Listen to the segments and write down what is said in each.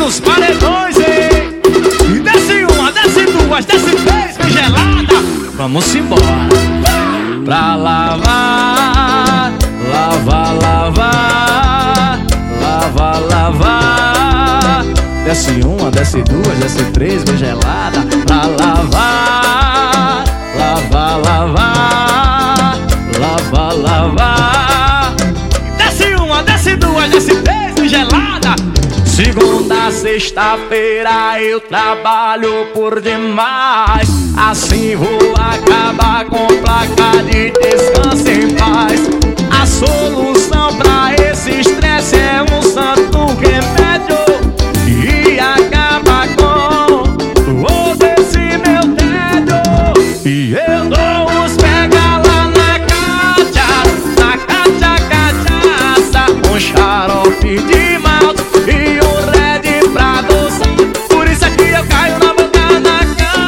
nos paredões, hein? E desce uma, desce duas, desce três, bem gelada. Vamos embora. Pra lavar, lavar, lavar, lavar, lavar. Desce uma, desce duas, desce três, bem gelada. Pra lavar, lavar, lavar, lavar, lavar. Desce uma, desce duas, desce três, bem gelada. Segunda, sexta-feira eu trabalho por demais. Assim vou acabar com placa de descanso em paz. A solução pra esse estresse é um santo remédio e acaba com todo esse meu tédio. E eu dou uns pega lá na cachaça, um xarope de malte e um red pra doçar. Por isso aqui eu caio na boca na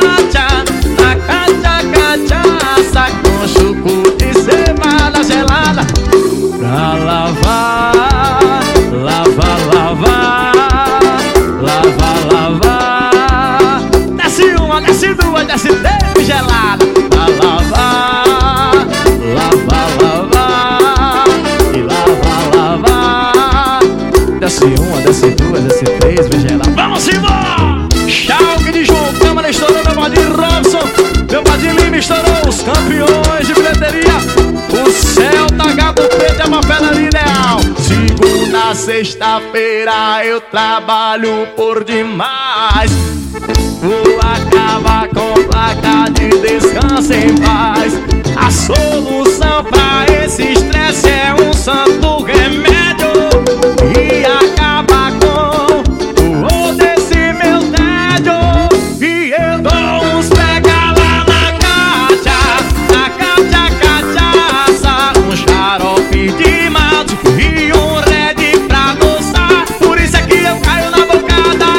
cachaça, com suco de cevada gelada. Pra lavar, lavar, lavar, lavar, lavar. Desce uma, desce duas, desce três, gelada. Pra lavar, lavar, lavar e lavar, lavar. Desce uma, desce duas, desce três, bem gelada. Vamos embora! Chalque de João Câmara estourou, meu padrinho Robson. Meu padrinho Lima estourou, os campeões de bilheteria. O Celta, Gato Preto é uma pedra ideal. Segunda, sexta-feira eu trabalho por demais. Vou acabar com placa de descanso em paz. A solução pra esse estresse é um santo remédio e acaba com todo esse meu tédio. E eu dou uns pega lá na cachaça, um xarope de malte e um red pra doçar. Por isso é que eu caio na boca da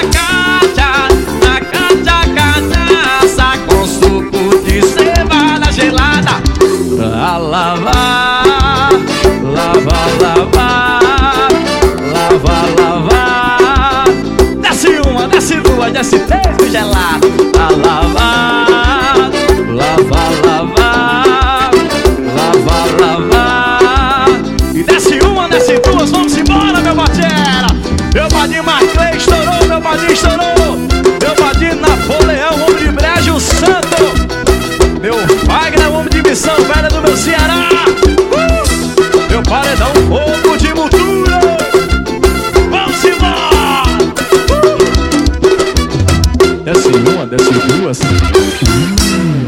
cachaça, com suco de cevada gelada. Pra lavar, lavar, lavar, lavar, lavar. Desce uma, desce duas, desce três, bem gelada. Pra lavar, lavar, lavar, lavar, lavar. E desce uma, desce duas, vamos embora, meu batera. Meu padrinho Marclay estourou, meu padrinho estourou. Meu padrinho Napoleão, homem de Brejo Santo. Meu Wagner, homem de Missão Velha do meu Ceará. Meu paredão, fogo de motura. Vamos embora. Desce uma, desce duas.